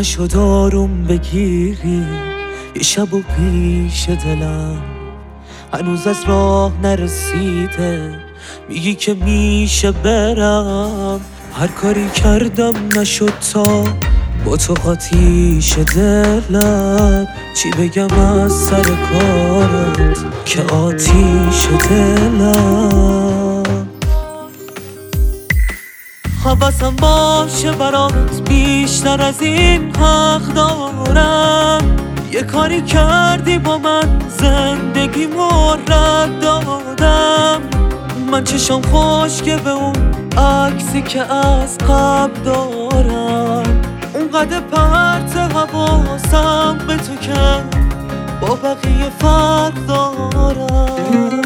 نشد آروم بگیری یه شب و پیش دلم هنوز از راه نرسیده، میگی که میشه برم. هر کاری کردم نشد تا با تو آتیش دلم، چی بگم از سر کارت که آتیش دلم. حواسم باشه برات بیشتر از این حق دارم. یه کاری کردی با من زندگی رد دادم. من چشم خشکه به اون عکسی که از قبل دارم، اونقدر پرت حواسم به تو که با بقیه فرق دارم.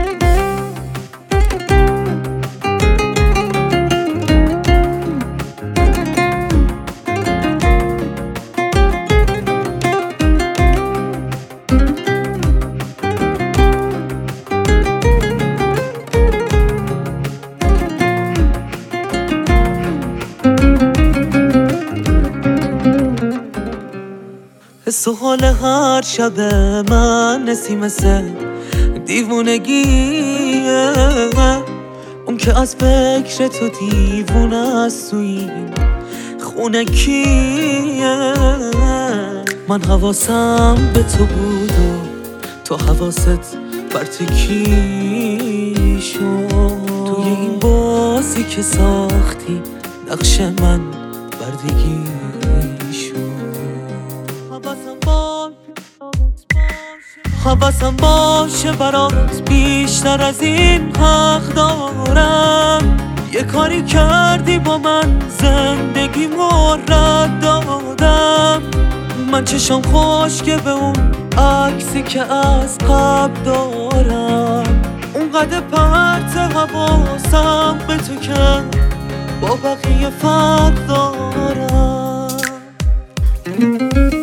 حس و حال هر شب من نسیم مثل دیوونگیه، اون که از فکر تو دیوونه است تو این خونه کیه. من حواسم به تو بود و تو حواست بر کی شد. توی این بازی که ساختی نقش من بردگی شد. حواسم باشه برات بیشتر از این حق دارم. یه کاری کردی با من زندگی رد دادم. من چشم خشکه به اون عکسی که از قبل دارم، اونقدر پرت حواسم به تو که با بقیه فرق دارم.